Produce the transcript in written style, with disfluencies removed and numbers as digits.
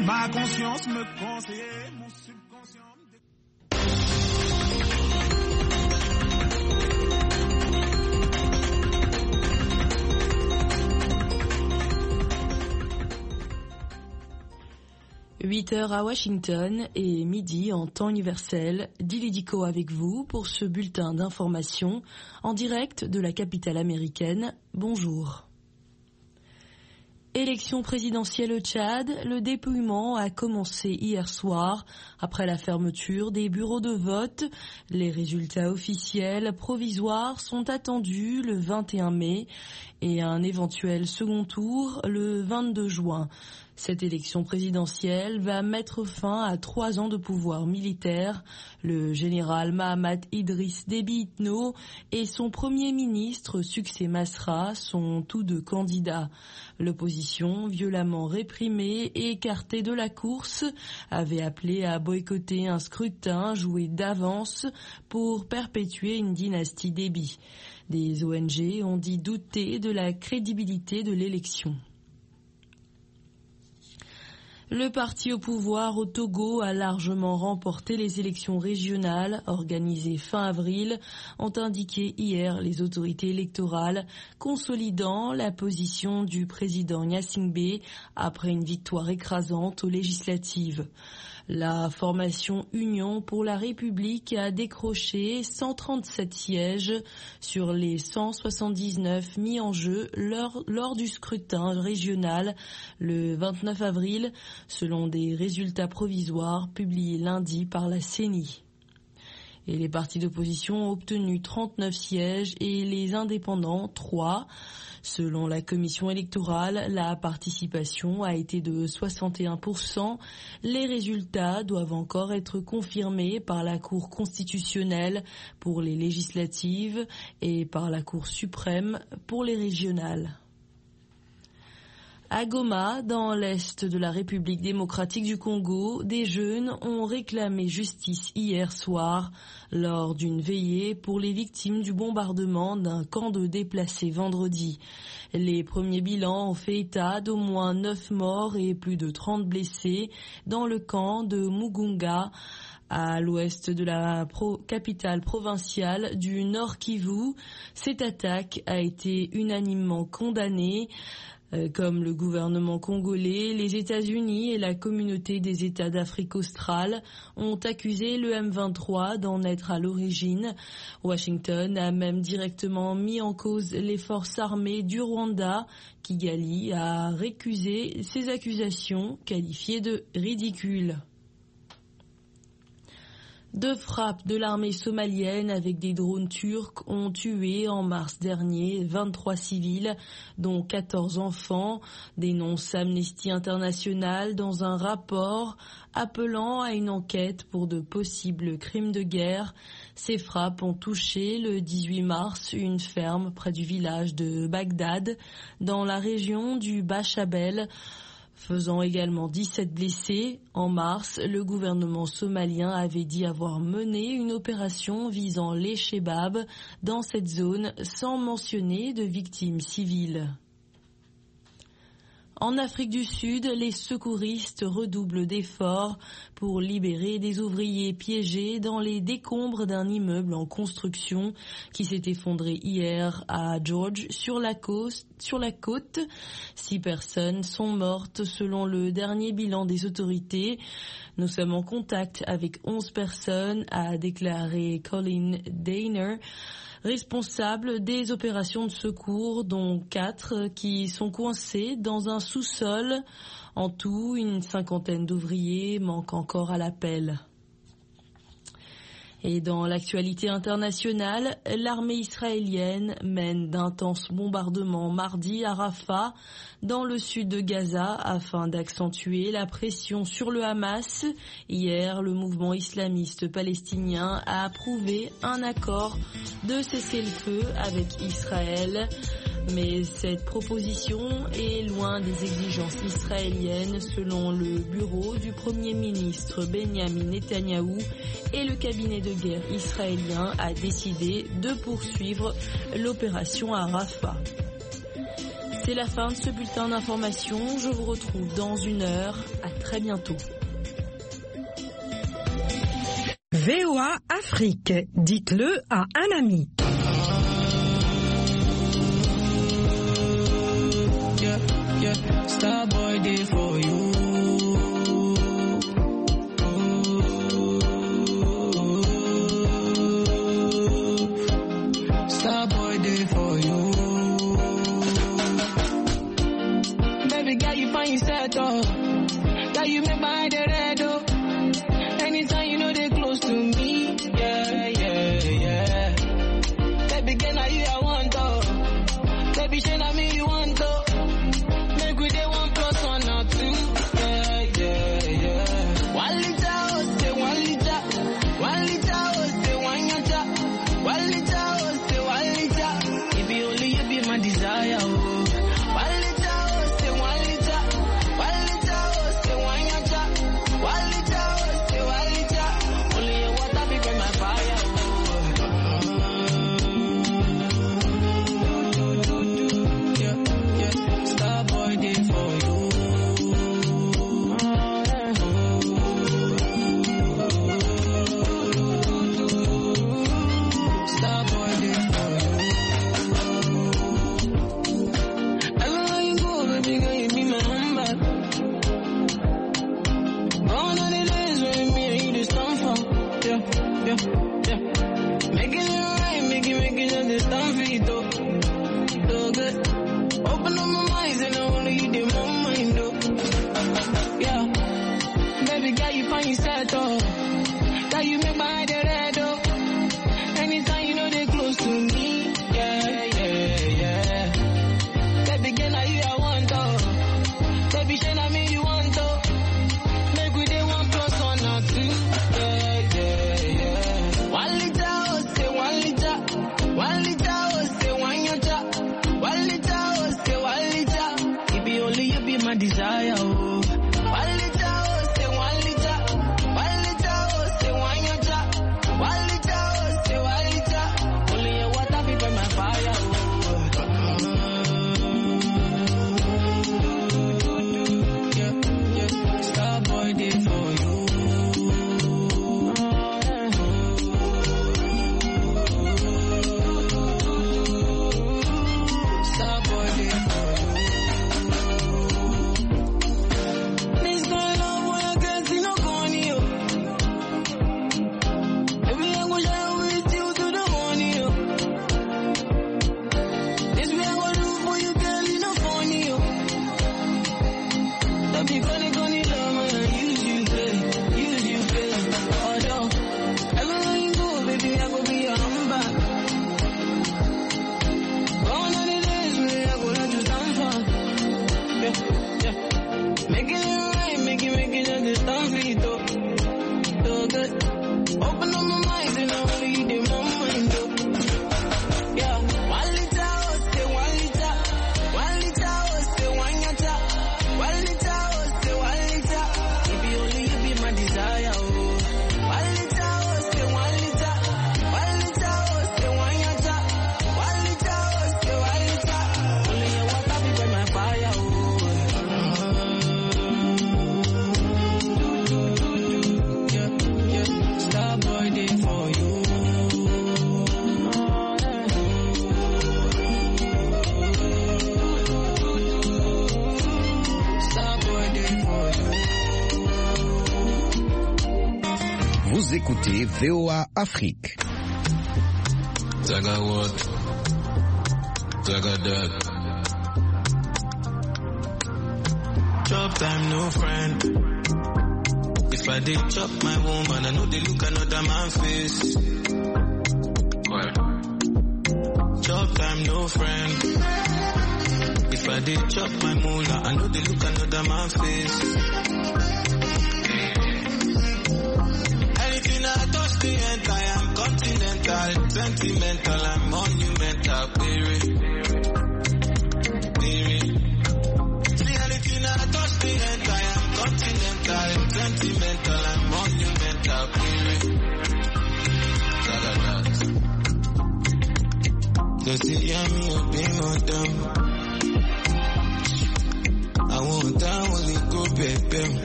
Ma conscience me conseillait, mon subconscient. 8h à Washington et midi en temps universel. Dili Diko avec vous pour ce bulletin d'information en direct de la capitale américaine. Bonjour. Élection présidentielle au Tchad, le dépouillement a commencé hier soir après la fermeture des bureaux de vote. Les résultats officiels provisoires sont attendus le 21 mai et un éventuel second tour le 22 juin. Cette élection présidentielle va mettre fin à 3 ans de pouvoir militaire. Le général Mahamat Idriss Déby Itno et son premier ministre Succès Masra sont tous deux candidats. L'opposition, violemment réprimée et écartée de la course, avait appelé à boycotter un scrutin joué d'avance pour perpétuer une dynastie Déby. Des ONG ont dit douter de la crédibilité de l'élection. Le parti au pouvoir au Togo a largement remporté les élections régionales organisées fin avril, ont indiqué hier les autorités électorales, consolidant la position du président Gnassingbé après une victoire écrasante aux législatives. La formation Union pour la République a décroché 137 sièges sur les 179 mis en jeu lors du scrutin régional le 29 avril, selon des résultats provisoires publiés lundi par la CENI. Et les partis d'opposition ont obtenu 39 sièges et les indépendants 3. Selon la commission électorale, la participation a été de 61%. Les résultats doivent encore être confirmés par la Cour constitutionnelle pour les législatives et par la Cour suprême pour les régionales. À Goma, dans l'est de la République démocratique du Congo, des jeunes ont réclamé justice hier soir lors d'une veillée pour les victimes du bombardement d'un camp de déplacés vendredi. Les premiers bilans ont fait état d'au moins 9 morts et plus de 30 blessés dans le camp de Mugunga, à l'ouest de la capitale provinciale du Nord Kivu. Cette attaque a été unanimement condamnée. Comme le gouvernement congolais, les États-Unis et la communauté des États d'Afrique australe ont accusé le M23 d'en être à l'origine. Washington a même directement mis en cause les forces armées du Rwanda. Kigali a récusé ces accusations qualifiées de ridicules. 2 frappes de l'armée somalienne avec des drones turcs ont tué en mars dernier 23 civils, dont 14 enfants, dénonce Amnesty International dans un rapport appelant à une enquête pour de possibles crimes de guerre. Ces frappes ont touché le 18 mars une ferme près du village de Bagdad, dans la région du Bachabel, faisant également 17 blessés. En mars, le gouvernement somalien avait dit avoir mené une opération visant les Chebabs dans cette zone sans mentionner de victimes civiles. En Afrique du Sud, les secouristes redoublent d'efforts pour libérer des ouvriers piégés dans les décombres d'un immeuble en construction qui s'est effondré hier à George sur la côte. 6 personnes sont mortes selon le dernier bilan des autorités. Nous sommes en contact avec 11 personnes, a déclaré Colin Dainer, responsable des opérations de secours, dont 4 qui sont coincés dans un sous-sol. En tout, une 50aine d'ouvriers manquent encore à l'appel. Et dans l'actualité internationale, l'armée israélienne mène d'intenses bombardements mardi à Rafah, dans le sud de Gaza, afin d'accentuer la pression sur le Hamas. Hier, le mouvement islamiste palestinien a approuvé un accord de cessez-le-feu avec Israël. Mais cette proposition est loin des exigences israéliennes, selon le bureau du Premier ministre Benjamin Netanyahou, et le cabinet de guerre israélien a décidé de poursuivre l'opération à Rafah. C'est la fin de ce bulletin d'information. Je vous retrouve dans une heure. À très bientôt. VOA Afrique, dites-le à un ami. Yeah, Starboy day for you. Starboy day for you. Baby girl, you find yourself oh. Girl, you make my head red oh. Anytime you know they close to me, yeah, yeah, yeah. Baby girl, now you I want oh. Baby, shey na me you want oh. Make we dey 1 + 1 or 2, yeah, yeah, yeah. 1 liter, oh, say 1 liter. 1 liter, oh, say 1 yacha. 1 liter, oh, say 1 liter. If you only you be my desire, oh. 1 liter, oh, say 1 liter. 1 liter, oh, say 1 yacha. 1 liter, oh, say 1 liter. Only your water be burn my fire, oh. Yeah, yeah. Starboy day for you. Starboy day for you. Everywhere you go, baby girl, you be my number. Gone are the days when me and you just stand for. Yeah, yeah, yeah. Making it right, making just the stand for you, though. So good. Open up my mind and I wanna you did my mind, though. Yeah. Baby girl, you find yourself, oh. Girl, you make my head red, oh. Anytime you know they close to me, yeah, yeah, yeah. Baby girl, now you I want, oh. Baby, shey na me you want, oh. Make we dey 1 + 1 or 2, yeah, yeah, yeah. 1 liter, oh, say 1 liter. 1 liter, oh, say 1 yacha. 1 liter, oh, say 1 liter. If you only you be my desire, oh. 1 liter, oh, say 1 liter. 1 liter, oh, say 1 yacha. 1 liter, oh, say 1 liter. Only your water be burn my fire, oh. Yeah, yeah. Starboy day for you. Starboy day for you. This kind of boy I can't see no corny, yo. Baby, I'm gonna share with you to the morning, yo. This way I'm gonna do for you, girl, you know funny, yo. That be funny love, man, use you, play. Although, everywhere you go, baby, I go be your handbag. Gone are the days when I go let you stand for. Yeah, yeah. Making it right, making just the stand for you, though. So good. Open up my mind and I wanna you did my mind, though. Yeah. 1 liter, oh, say 1 liter. 1 liter, oh, say 1 yacha. 1 liter, oh, say 1 liter. If you only you be my desire, oh. 1 liter, oh, say 1 liter. 1 liter, oh, say 1 yacha. 1 liter, oh, say 1 liter. Only your water be burn my fire, oh. Yeah, yeah. Starboy day for you. Starboy day for you. Vous écoutez VOA Afrique. Zaga what? Zaga that. Chop time, no friend. If I did chop my woman, I know they look another man face. Chop time, no friend. If I did chop my moolah, I know they look another man face. Anything I touch the end, I am continental, sentimental, I'm monumental, baby. See anything I touch the end, I am continental, sentimental, I'm monumental, baby. Does it hear me or being on them? I want that one, it go pay.